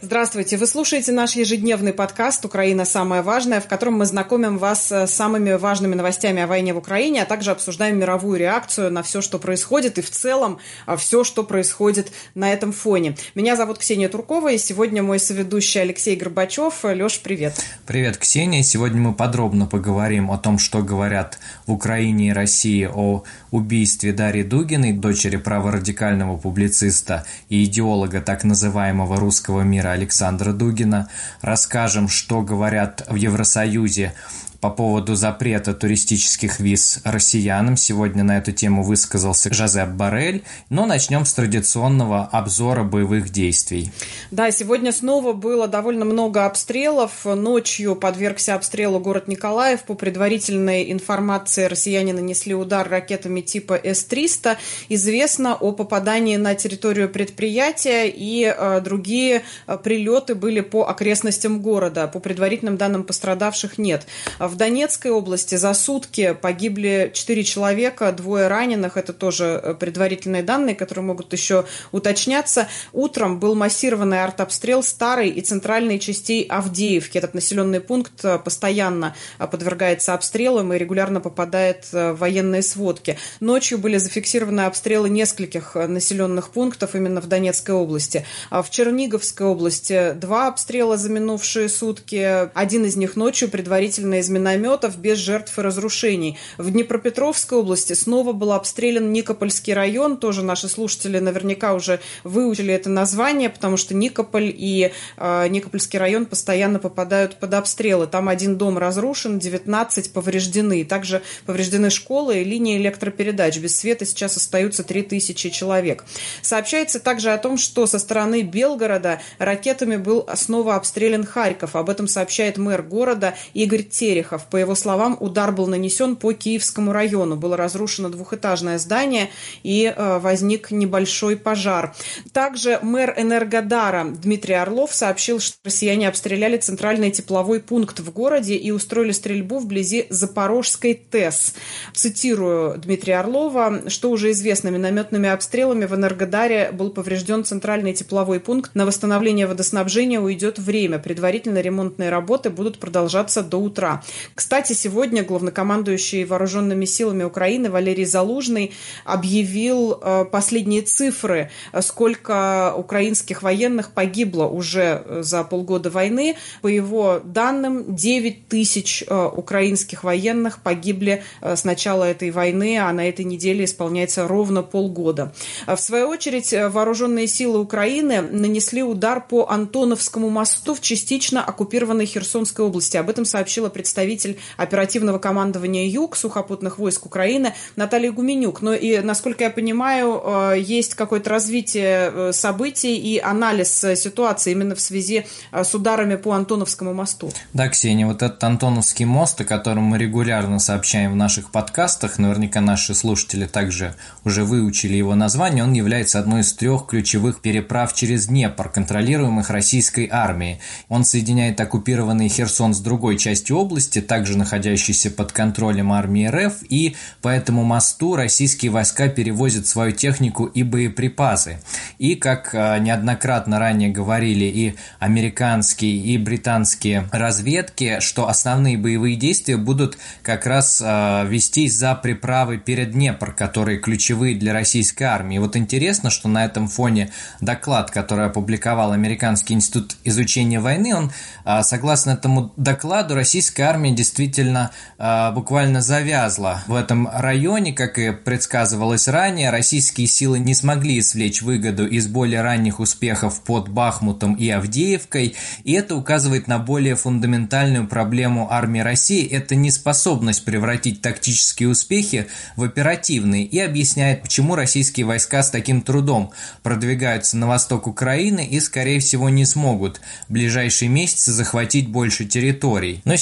Здравствуйте! Вы слушаете наш ежедневный подкаст «Украина. Самое важное», в котором мы знакомим вас с самыми важными новостями о войне в Украине, а также обсуждаем мировую реакцию на все, что происходит, и в целом все, что происходит на этом фоне. Меня зовут Ксения Туркова, и сегодня мой соведущий Алексей Горбачев. Леш, привет! Привет, Ксения! Сегодня мы подробно поговорим о том, что говорят в Украине и России о убийстве Дарьи Дугиной, дочери праворадикального публициста и идеолога так называемого русского мира Александра Дугина. Расскажем, что говорят в Евросоюзе по поводу запрета туристических виз россиянам. Сегодня на эту тему высказался Жозеп Боррель. Но начнем с традиционного обзора боевых действий. Да, сегодня снова было довольно много обстрелов. Ночью подвергся обстрелу город Николаев. По предварительной информации, россияне нанесли удар ракетами типа С-300. Известно о попадании на территорию предприятия, и другие прилеты были по окрестностям города. По предварительным данным, пострадавших нет. В Донецкой области за сутки погибли 4 человека, 2 раненых. Это тоже предварительные данные, которые могут еще уточняться. Утром был массированный артобстрел старой и центральной частей Авдеевки. Этот населенный пункт постоянно подвергается обстрелам и регулярно попадает в военные сводки. Ночью были зафиксированы обстрелы нескольких населенных пунктов именно в Донецкой области. В Черниговской области 2 обстрела за минувшие сутки. Один из них ночью, предварительно из минометов, без жертв и разрушений. В Днепропетровской области снова был обстрелян Никопольский район. Тоже наши слушатели наверняка уже выучили это название, потому что Никополь и Никопольский район постоянно попадают под обстрелы. Там один дом разрушен, 19 повреждены. Также повреждены школы и линии электропередач. Без света сейчас остаются 3000 человек. Сообщается также о том, что со стороны Белгорода ракетами был снова обстрелян Харьков. Об этом сообщает мэр города Игорь Терехов. По его словам, удар был нанесен по Киевскому району. Было разрушено двухэтажное здание и возник небольшой пожар. Также мэр Энергодара Дмитрий Орлов сообщил, что россияне обстреляли центральный тепловой пункт в городе и устроили стрельбу вблизи Запорожской ТЭС. Цитирую Дмитрия Орлова, что уже известно, минометными обстрелами в Энергодаре был поврежден центральный тепловой пункт. На восстановление водоснабжения уйдет время. Предварительно ремонтные работы будут продолжаться до утра. Кстати, сегодня главнокомандующий вооруженными силами Украины Валерий Залужный объявил последние цифры, сколько украинских военных погибло уже за полгода войны. По его данным, 9000 украинских военных погибли с начала этой войны, а на этой неделе исполняется ровно полгода. В свою очередь, вооруженные силы Украины нанесли удар по Антоновскому мосту в частично оккупированной Херсонской области. Об этом сообщила представитель оперативного командования Юг сухопутных войск Украины Наталья Гуменюк. Но и, насколько я понимаю, есть какое-то развитие событий и анализ ситуации именно в связи с ударами по Антоновскому мосту. Да, Ксения, вот этот Антоновский мост, о котором мы регулярно сообщаем в наших подкастах, наверняка наши слушатели также уже выучили его название, он является одной из 3 ключевых переправ через Днепр, контролируемых российской армией. Он соединяет оккупированный Херсон с другой частью области, также находящийся под контролем армии РФ, и по этому мосту российские войска перевозят свою технику и боеприпасы. И, как неоднократно ранее говорили и американские, и британские разведки, что основные боевые действия будут как раз вестись за переправой перед Днепр, которые ключевые для российской армии. И вот интересно, что на этом фоне доклад, который опубликовал Американский институт изучения войны, он, согласно этому докладу, российская армия действительно буквально завязла в этом районе. Как и предсказывалось ранее, российские силы не смогли извлечь выгоду из более ранних успехов под Бахмутом и Авдеевкой, и это указывает на более фундаментальную проблему армии России – это неспособность превратить тактические успехи в оперативные, и объясняет, почему российские войска с таким трудом продвигаются на восток Украины и, скорее всего, не смогут в ближайшие месяцы захватить больше территорий. Но сейчас война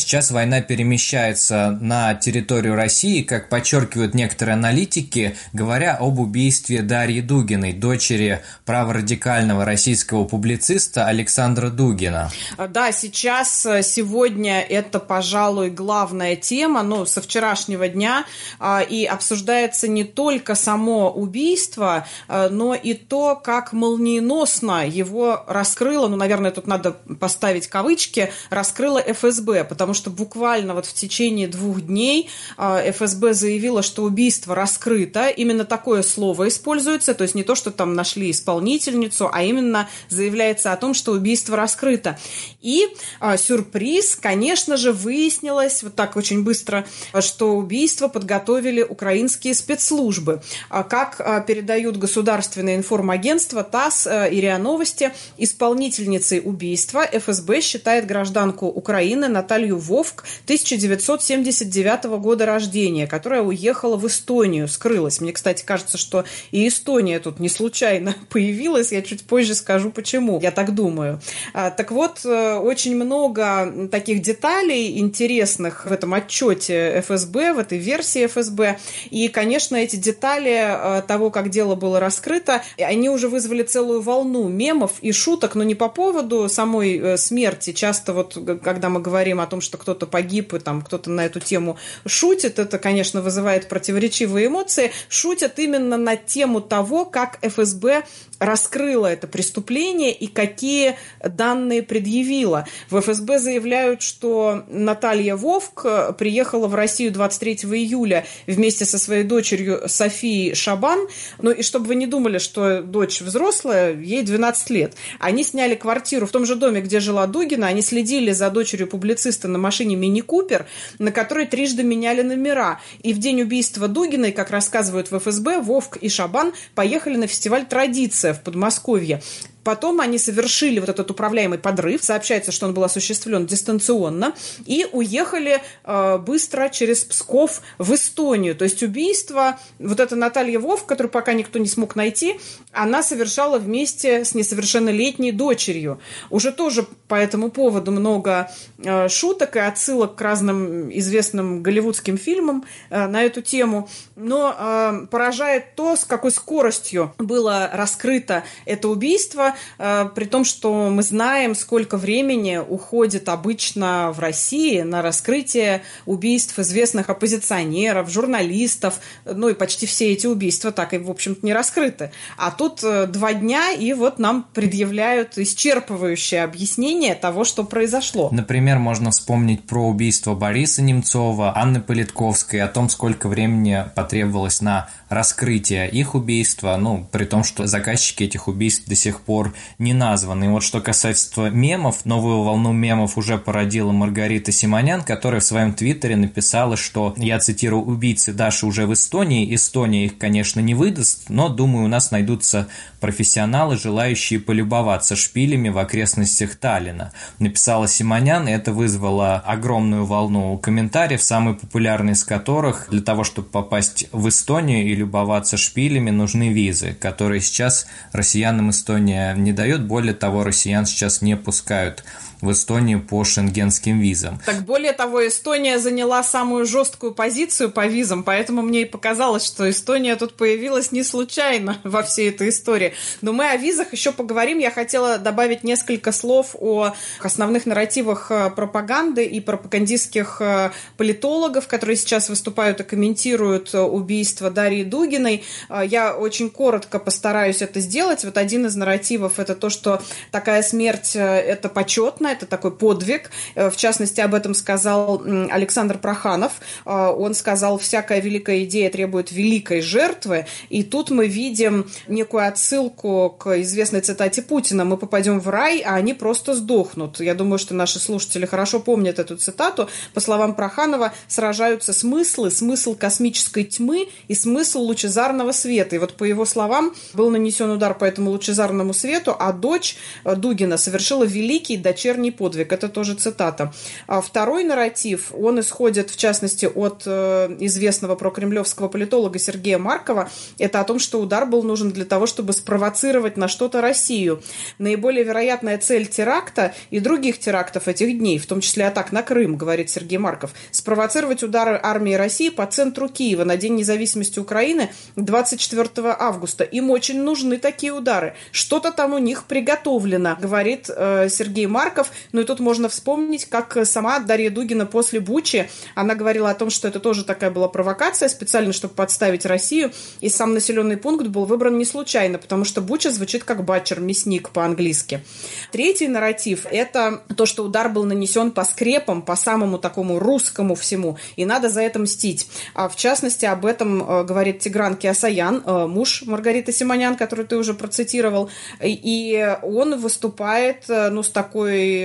она перемещается на территорию России, как подчеркивают некоторые аналитики, говоря об убийстве Дарьи Дугиной, дочери праворадикального российского публициста Александра Дугина. Да, сегодня это, пожалуй, главная тема, со вчерашнего дня, и обсуждается не только само убийство, но и то, как молниеносно его раскрыло, наверное, тут надо поставить кавычки, раскрыла ФСБ, потому что буквально в течение 2 дней ФСБ заявила, что убийство раскрыто. Именно такое слово используется, то есть не то, что там нашли исполнительницу, а именно заявляется о том, что убийство раскрыто. И сюрприз, конечно же, выяснилось так очень быстро, что убийство подготовили украинские спецслужбы. Как передают государственные информагентства ТАСС и РИА Новости, исполнительницей убийства ФСБ считает гражданку Украины Наталью Вовк 1979 года рождения, которая уехала в Эстонию, скрылась. Мне, кстати, кажется, что и Эстония тут не случайно появилась. Я чуть позже скажу, почему. Я так думаю. Так вот, очень много таких деталей интересных в этом отчете ФСБ, в этой версии ФСБ. И, конечно, эти детали того, как дело было раскрыто, они уже вызвали целую волну мемов и шуток, но не по поводу самой смерти. Часто когда мы говорим о том, что кто-то погиб, и кто-то на эту тему шутит, это, конечно, вызывает противоречивые эмоции. Шутят именно на тему того, как ФСБ раскрыла это преступление и какие данные предъявила. В ФСБ заявляют, что Наталья Вовк приехала в Россию 23 июля вместе со своей дочерью Софией Шабан. И чтобы вы не думали, что дочь взрослая, ей 12 лет. Они сняли квартиру в том же доме, где жила Дугина. Они следили за дочерью публициста на машине мини-купер, на которой трижды меняли номера. И в день убийства Дугиной, как рассказывают в ФСБ, Вовк и Шабан поехали на фестиваль «Традиция» в Подмосковье. Потом они совершили этот управляемый подрыв. Сообщается, что он был осуществлен дистанционно. И уехали быстро через Псков в Эстонию. То есть убийство, эта Наталья Вовк, которую пока никто не смог найти, она совершала вместе с несовершеннолетней дочерью. Уже тоже по этому поводу много шуток и отсылок к разным известным голливудским фильмам на эту тему. Но поражает то, с какой скоростью было раскрыто это убийство, при том, что мы знаем, сколько времени уходит обычно в России на раскрытие убийств известных оппозиционеров, журналистов, и почти все эти убийства так и, в общем-то, не раскрыты. А тут 2 дня, и нам предъявляют исчерпывающее объяснение того, что произошло. Например, можно вспомнить про убийство Бориса Немцова, Анны Политковской, о том, сколько времени потребовалось на раскрытие их убийства, при том, что заказчики этих убийств до сих пор не названы. И что касается мемов, новую волну мемов уже породила Маргарита Симонян, которая в своем твиттере написала, что, я цитирую, убийцы Даши уже в Эстонии, Эстония их, конечно, не выдаст, но, думаю, у нас найдутся профессионалы, желающие полюбоваться шпилями в окрестностях Таллина. Написала Симонян, и это вызвало огромную волну комментариев, самый популярный из которых: для того, чтобы попасть в Эстонию и любоваться шпилями, нужны визы, которые сейчас россиянам Эстония не дает. Более того, россиян сейчас не пускают в Эстонию по шенгенским визам. Так более того, Эстония заняла самую жесткую позицию по визам, поэтому мне и показалось, что Эстония тут появилась не случайно во всей этой истории. Но мы о визах еще поговорим. Я хотела добавить несколько слов о основных нарративах пропаганды и пропагандистских политологов, которые сейчас выступают и комментируют убийство Дарьи Дугиной. Я очень коротко постараюсь это сделать. Один из нарративов – это то, что такая смерть – это почетно, это такой подвиг. В частности, об этом сказал Александр Проханов. Он сказал: всякая великая идея требует великой жертвы. И тут мы видим некую отсылку к известной цитате Путина: мы попадем в рай, а они просто сдохнут. Я думаю, что наши слушатели хорошо помнят эту цитату. По словам Проханова, сражаются смыслы, смысл космической тьмы и смысл лучезарного света. И по его словам, был нанесен удар по этому лучезарному свету, а дочь Дугина совершила великий дочерний вечерний подвиг. Это тоже цитата. А второй нарратив, он исходит, в частности, от известного прокремлевского политолога Сергея Маркова. Это о том, что удар был нужен для того, чтобы спровоцировать на что-то Россию. Наиболее вероятная цель теракта и других терактов этих дней, в том числе атак на Крым, говорит Сергей Марков, спровоцировать удары армии России по центру Киева на День независимости Украины 24 августа. Им очень нужны такие удары. Что-то там у них приготовлено, говорит Сергей Марков. Ну и тут можно вспомнить, как сама Дарья Дугина после Бучи, она говорила о том, что это тоже такая была провокация, специально, чтобы подставить Россию. И сам населенный пункт был выбран не случайно, потому что Буча звучит как батчер, мясник по-английски. Третий нарратив – это то, что удар был нанесен по скрепам, по самому такому русскому всему, и надо за это мстить. В частности, об этом говорит Тигран Кеосаян, муж Маргариты Симонян, которую ты уже процитировал, и он выступает с такой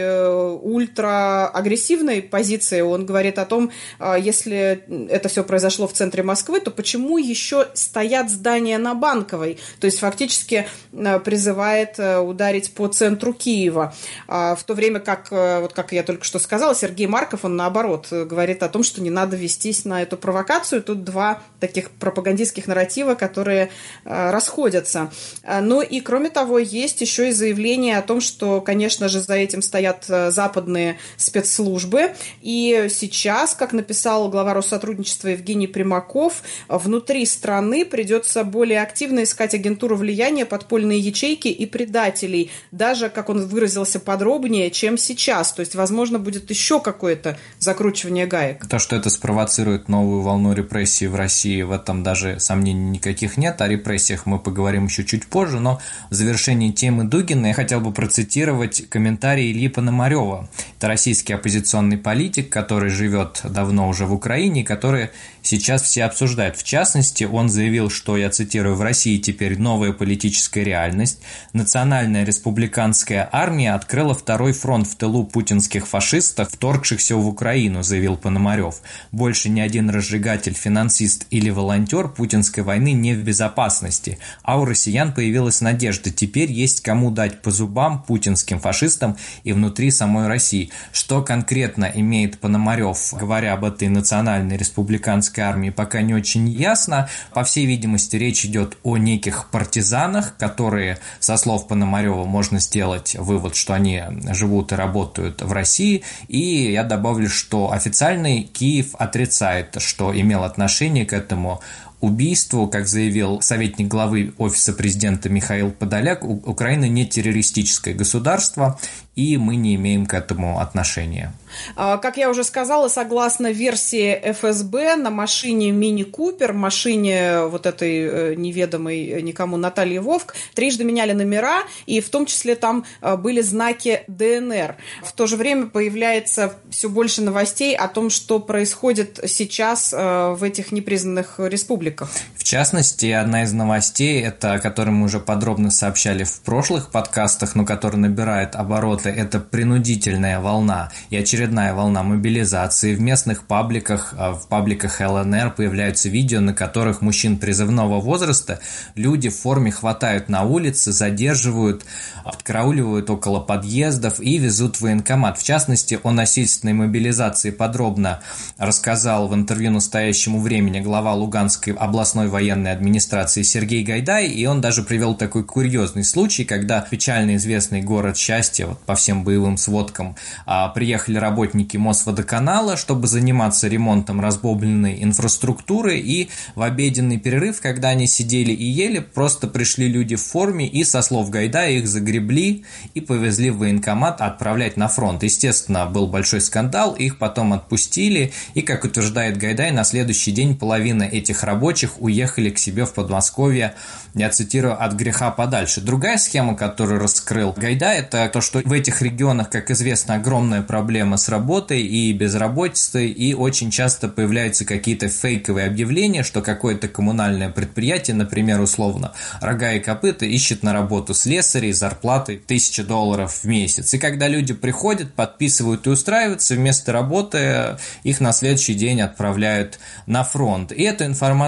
ультра-агрессивной позицией. Он говорит о том, если это все произошло в центре Москвы, то почему еще стоят здания на Банковой? То есть фактически призывает ударить по центру Киева. В то время как, вот как я только что сказала, Сергей Марков, он наоборот говорит о том, что не надо вестись на эту провокацию. Тут два таких пропагандистских нарратива, которые расходятся. Ну и кроме того, есть еще и заявление о том, что, конечно же, за этим стоят западные спецслужбы. И сейчас, как написал глава Россотрудничества Евгений Примаков, внутри страны придется более активно искать агентуру влияния, подпольные ячейки и предателей. Даже, как он выразился подробнее, чем сейчас. То есть, возможно, будет еще какое-то закручивание гаек. То, что это спровоцирует новую волну репрессий в России, в этом даже сомнений никаких нет. О репрессиях мы поговорим еще чуть позже, но в завершении темы Дугина я хотел бы процитировать комментарий Ильи Пономарёва. Это российский оппозиционный политик, который живет давно уже в Украине, который сейчас все обсуждают. В частности, он заявил, что, я цитирую, «в России теперь новая политическая реальность. Национальная республиканская армия открыла второй фронт в тылу путинских фашистов, вторгшихся в Украину», заявил Пономарёв. «Больше ни один разжигатель, финансист или волонтер путинской войны не в безопасности. А у россиян появилась надежда. Теперь есть кому дать по зубам путинским фашистам и внутри самой России». Что конкретно имеет Пономарёв, говоря об этой национальной республиканской армии, пока не очень ясно. По всей видимости, речь идет о неких партизанах, которые, со слов Пономарёва, можно сделать вывод, что они живут и работают в России. И я добавлю, что официальный Киев отрицает, что имел отношение к этому убийству. Как заявил советник главы Офиса президента Михаил Подоляк, Украина не террористическое государство, и мы не имеем к этому отношения. Как я уже сказала, согласно версии ФСБ, на машине Мини Купер, машине вот этой неведомой никому Натальи Вовк, трижды меняли номера, и в том числе там были знаки ДНР. В то же время появляется все больше новостей о том, что происходит сейчас в этих непризнанных республиках. В частности, одна из новостей, это, о которой мы уже подробно сообщали в прошлых подкастах, но которая набирает обороты, это принудительная волна и очередная волна мобилизации. В местных пабликах, в пабликах ЛНР появляются видео, на которых мужчин призывного возраста люди в форме хватают на улице, задерживают, подкарауливают около подъездов и везут в военкомат. В частности, о насильственной мобилизации подробно рассказал в интервью «Настоящему времени» глава Луганской областной военной администрации Сергей Гайдай, и он даже привел такой курьезный случай, когда печально известный город Счастье, вот по всем боевым сводкам, приехали работники Мосводоканала, чтобы заниматься ремонтом разбомбленной инфраструктуры, и в обеденный перерыв, когда они сидели и ели, просто пришли люди в форме и, со слов Гайдая, их загребли и повезли в военкомат отправлять на фронт. Естественно, был большой скандал, их потом отпустили, и, как утверждает Гайдай, на следующий день половина этих рабочих уехали к себе в Подмосковье, я цитирую, «от греха подальше». Другая схема, которую раскрыл Гайдай, это то, что в этих регионах, как известно, огромная проблема с работой и безработицей, и очень часто появляются какие-то фейковые объявления, что какое-то коммунальное предприятие, например, условно, «Рога и копыта» ищет на работу слесарей с зарплатой $1000 в месяц. И когда люди приходят, подписывают и устраиваются, вместо работы их на следующий день отправляют на фронт. И эту информацию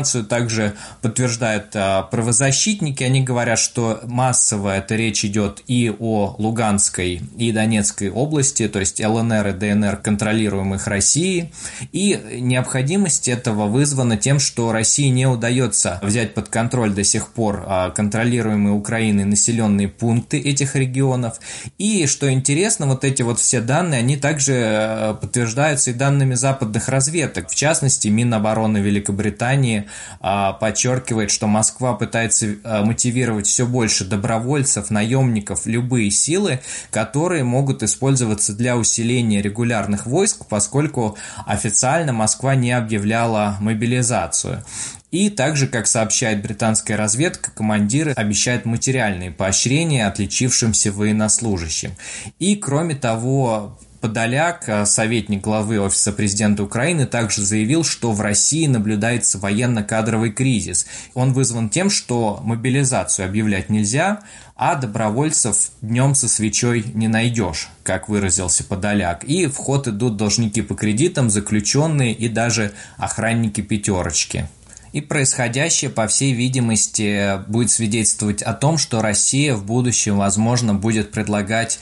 информацию также подтверждают правозащитники. Они говорят, что массово это речь идет и о Луганской и Донецкой области, то есть ЛНР и ДНР, контролируемых Россией. И необходимость этого вызвана тем, что России не удается взять под контроль до сих пор контролируемые Украиной населенные пункты этих регионов. И, что интересно, вот эти вот все данные, они также подтверждаются и данными западных разведок. В частности, Минобороны Великобритании подчеркивает, что Москва пытается мотивировать все больше добровольцев, наемников, любые силы, которые могут использоваться для усиления регулярных войск, поскольку официально Москва не объявляла мобилизацию. И также, как сообщает британская разведка, командиры обещают материальные поощрения отличившимся военнослужащим. И, кроме того, Подоляк, советник главы Офиса президента Украины, также заявил, что в России наблюдается военно-кадровый кризис. Он вызван тем, что мобилизацию объявлять нельзя, а добровольцев днем со свечой не найдешь, как выразился Подоляк. И в ход идут должники по кредитам, заключенные и даже охранники «пятерочки». И происходящее, по всей видимости, будет свидетельствовать о том, что Россия в будущем, возможно, будет предлагать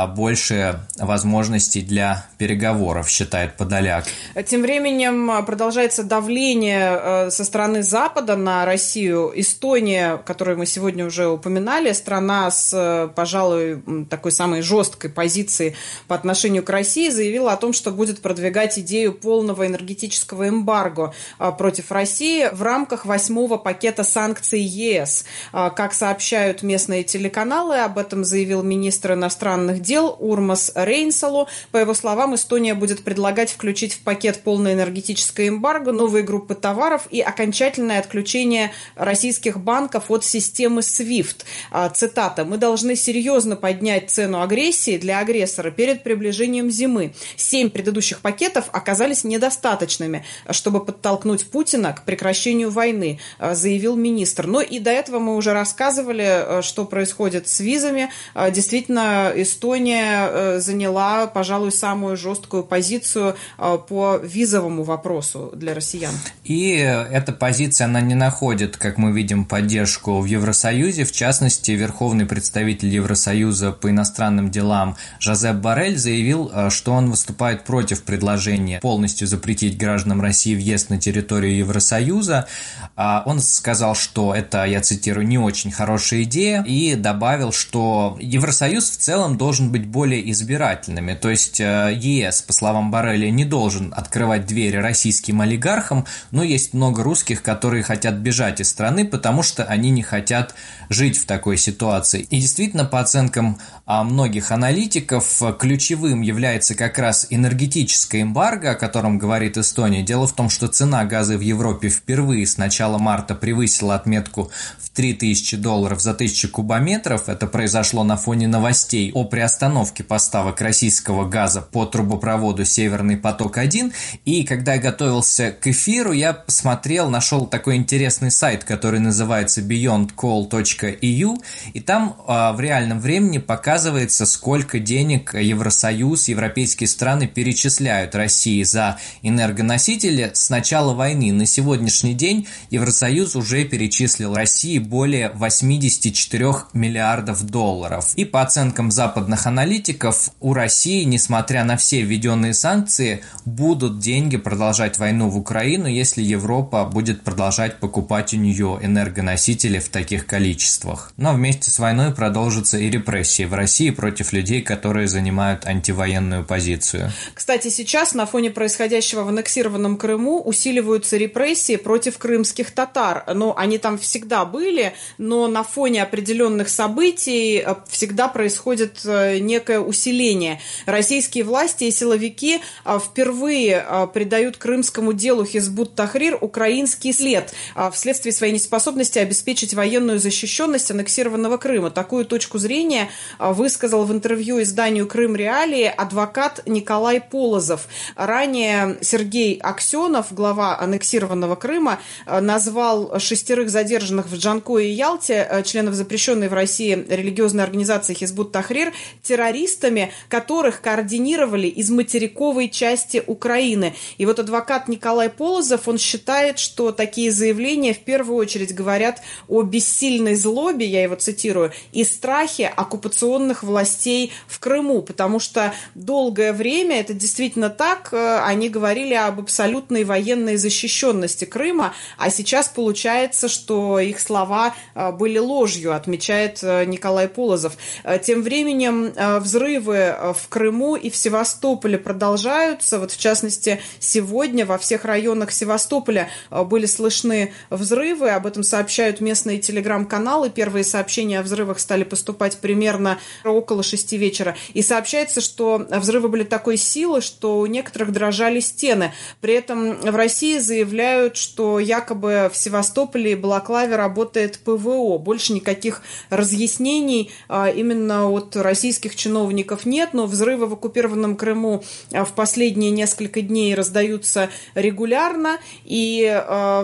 больше возможностей для переговоров, считает Подоляк. Тем временем продолжается давление со стороны Запада на Россию. Эстония, которую мы сегодня уже упоминали, страна с, пожалуй, такой самой жесткой позицией по отношению к России, заявила о том, что будет продвигать идею полного энергетического эмбарго против России в рамках 8-го пакета санкций ЕС. Как сообщают местные телеканалы, об этом заявил министр иностранных дел Урмас Рейнсалу. По его словам, Эстония будет предлагать включить в пакет полное энергетическое эмбарго, новые группы товаров и окончательное отключение российских банков от системы SWIFT. Цитата: «Мы должны серьезно поднять цену агрессии для агрессора перед приближением зимы. 7 предыдущих пакетов оказались недостаточными, чтобы подтолкнуть Путина к прекращению войны», заявил министр. Но и до этого мы уже рассказывали, что происходит с визами. Действительно, Эстония заняла, пожалуй, самую жесткую позицию по визовому вопросу для россиян. И эта позиция, она не находит, как мы видим, поддержку в Евросоюзе. В частности, верховный представитель Евросоюза по иностранным делам Жозеп Боррель заявил, что он выступает против предложения полностью запретить гражданам России въезд на территорию Евросоюза. Он сказал, что это, я цитирую, не очень хорошая идея, и добавил, что Евросоюз в целом должен быть более избирательными. То есть ЕС, по словам Борреля, не должен открывать двери российским олигархам, но есть много русских, которые хотят бежать из страны, потому что они не хотят жить в такой ситуации. И действительно, по оценкам многих аналитиков, ключевым является как раз энергетическое эмбарго, о котором говорит Эстония. Дело в том, что цена газа в Европе впервые с начала марта превысила отметку в $3000 за 1000 кубометров. Это произошло на фоне новостей о приостановке поставок российского газа по трубопроводу «Северный поток-1». И когда я готовился к эфиру, я посмотрел, нашел такой интересный сайт, который называется beyondcoal.eu, и там в реальном времени показывается, сколько денег Евросоюз, европейские страны перечисляют России за энергоносители с начала войны. На сегодняшний день Евросоюз уже перечислил России более 84 миллиардов долларов. И по оценкам западных аналитиков, у России, несмотря на все введенные санкции, будут деньги продолжать войну в Украину, если Европа будет продолжать покупать у нее энергоносители в таких количествах. Но вместе с войной продолжатся и репрессии в России против людей, которые занимают антивоенную позицию. Кстати, сейчас на фоне происходящего в аннексированном Крыму усиливаются репрессии против крымских татар. Но они там всегда были, но на фоне определенных событий всегда происходит некое усиление. Российские власти и силовики впервые придают крымскому делу Хизбут-Тахрир украинский след вследствие своей неспособности обеспечить военную защищенность аннексированного Крыма. Такую точку зрения высказал в интервью изданию «Крым Реалии» адвокат Николай Полозов. Ранее Сергей Аксенов, глава аннексированного Крыма, Крыма, назвал 6 задержанных в Джанкое и Ялте, членов запрещенной в России религиозной организации Хизбут Тахрир, террористами, которых координировали из материковой части Украины. И вот адвокат Николай Полозов, он считает, что такие заявления в первую очередь говорят о бессильной злобе, я его цитирую, и страхе оккупационных властей в Крыму, потому что долгое время, это действительно так, они говорили об абсолютной военной защищенности Крыма, а сейчас получается, что их слова были ложью, отмечает Николай Полозов. Тем временем взрывы в Крыму и в Севастополе продолжаются. Вот в частности, сегодня во всех районах Севастополя были слышны взрывы. Об этом сообщают местные телеграм-каналы. Первые сообщения о взрывах стали поступать примерно около 6 вечера. И сообщается, что взрывы были такой силы, что у некоторых дрожали стены. При этом в России заявляют, что якобы в Севастополе и Балаклаве работает ПВО. Больше никаких разъяснений именно от российских чиновников нет, но взрывы в оккупированном Крыму в последние несколько дней раздаются регулярно, и в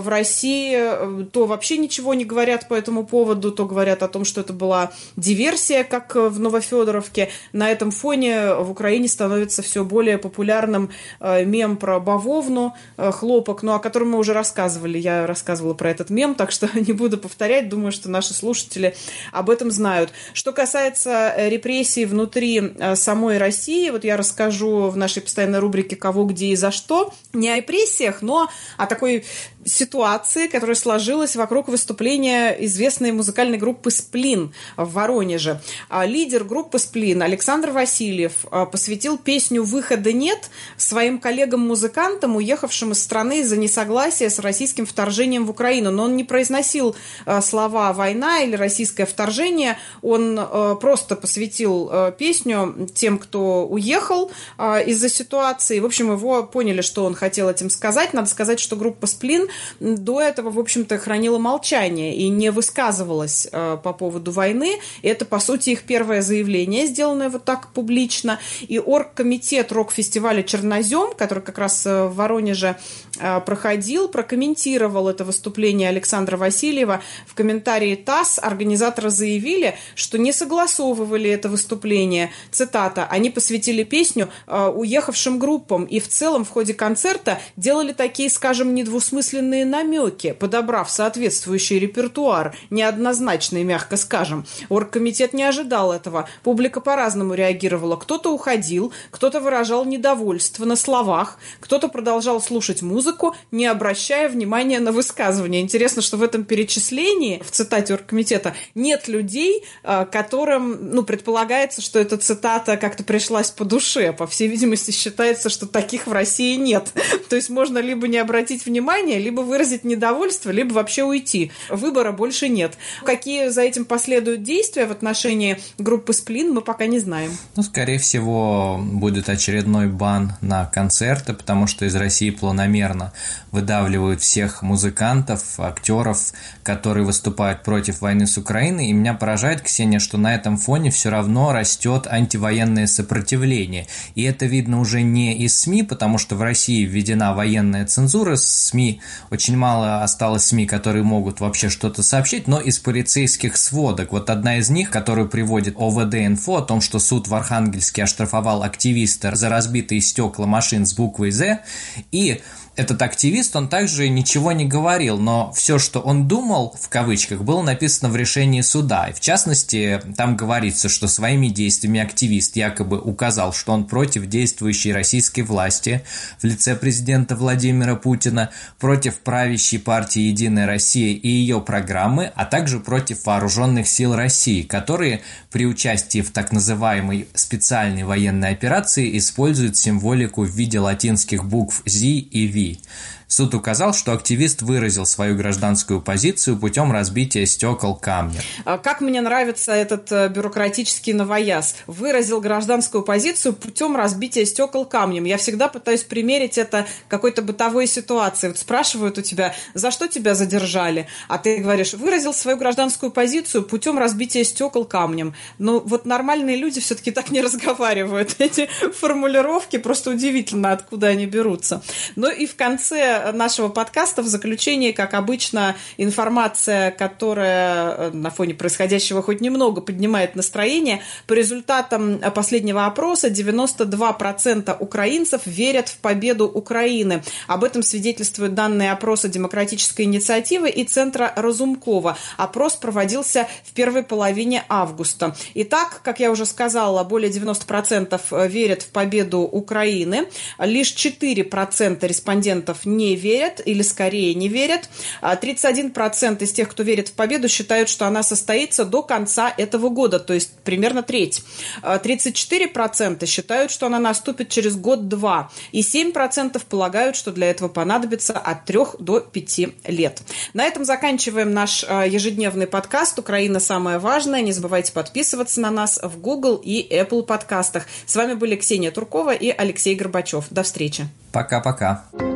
России то вообще ничего не говорят по этому поводу, то говорят о том, что это была диверсия, как в Новофедоровке. На этом фоне в Украине становится все более популярным мем про бавовну, хлопок, о котором мы уже рассказывали. Я рассказывала про этот мем, так что не буду повторять. Думаю, что наши слушатели об этом знают. Что касается репрессий внутри самой России, вот я расскажу в нашей постоянной рубрике «Кого, где и за что». Не о репрессиях, но о такой ситуации, которая сложилась вокруг выступления известной музыкальной группы «Сплин» в Воронеже. Лидер группы «Сплин» Александр Васильев посвятил песню «Выхода нет» своим коллегам-музыкантам, уехавшим из страны из-за несогласия с российским вторжением в Украину. Но он не произносил слова «война» или «российское вторжение». Он просто посвятил песню тем, кто уехал из-за ситуации. В общем, его поняли, что он хотел этим сказать. Надо сказать, что группа «Сплин» до этого, в общем-то, хранила молчание и не высказывалась по поводу войны. Это, по сути, их первое заявление, сделанное вот так публично. И оргкомитет рок-фестиваля «Чернозем», который как раз в Воронеже проходил, прокомментировал это выступление Александра Васильева. В комментарии ТАСС организаторы заявили, что не согласовывали это выступление. Цитата: «Они посвятили песню уехавшим группам и в целом в ходе концерта делали такие, скажем, недвусмысленные намеки, подобрав соответствующий репертуар, неоднозначный, мягко скажем. Оргкомитет не ожидал этого. Публика по-разному реагировала. Кто-то уходил, кто-то выражал недовольство на словах, кто-то продолжал слушать музыку, не обращая внимания на высказывания». Интересно, что в этом перечислении, в цитате оргкомитета, нет людей, которым, предполагается, что эта цитата как-то пришлась по душе. По всей видимости, считается, что таких в России нет. То есть можно либо не обратить внимания, либо выразить недовольство, либо вообще уйти. Выбора больше нет. Какие за этим последуют действия в отношении группы «Сплин», мы пока не знаем. Скорее всего, будет очередной бан на концерты, потому что из России планомерно выдавливают всех музыкантов, актеров, которые выступают против войны с Украиной. И меня поражает, Ксения, что на этом фоне все равно растет антивоенное сопротивление. И это видно уже не из СМИ, потому что в России введена военная цензура, СМИ, очень мало осталось СМИ, которые могут вообще что-то сообщить, но из полицейских сводок. Вот одна из них, которую приводит ОВД-инфо, о том, что суд в Архангельске оштрафовал активиста за разбитые стекла машин с буквой «З», и этот активист, он также ничего не говорил, но все, что он думал, в кавычках, было написано в решении суда. И в частности, там говорится, что своими действиями активист якобы указал, что он против действующей российской власти в лице президента Владимира Путина, против правящей партии «Единая Россия» и ее программы, а также против вооруженных сил России, которые при участии в так называемой специальной военной операции используют символику в виде латинских букв «З» и «В». Суд указал, что активист выразил свою гражданскую позицию путем разбития стекол камнем. Как мне нравится этот бюрократический новояз. Выразил гражданскую позицию путем разбития стекол камнем. Я всегда пытаюсь примерить это к какой-то бытовой ситуации. Вот спрашивают у тебя, за что тебя задержали? А ты говоришь, выразил свою гражданскую позицию путем разбития стекол камнем. Но вот нормальные люди все-таки так не разговаривают. Эти формулировки просто удивительно, откуда они берутся. Но и в конце конце нашего подкаста, в заключении, как обычно, информация, которая на фоне происходящего хоть немного поднимает настроение. По результатам последнего опроса 92% украинцев верят в победу Украины. Об этом свидетельствуют данные опроса Демократической инициативы и Центра Разумкова. Опрос проводился в первой половине августа. Итак, как я уже сказала, более 90% верят в победу Украины. Лишь 4% респондентов не верят или скорее не верят. 31% из тех, кто верит в победу, считают, что она состоится до конца этого года, то есть примерно треть. 34% считают, что она наступит через год-два. И 7% полагают, что для этого понадобится от 3 до 5 лет. На этом заканчиваем наш ежедневный подкаст «Украина. Самое важное». Не забывайте подписываться на нас в Google и Apple подкастах. С вами были Ксения Туркова и Алексей Горбачев. До встречи. Пока-пока.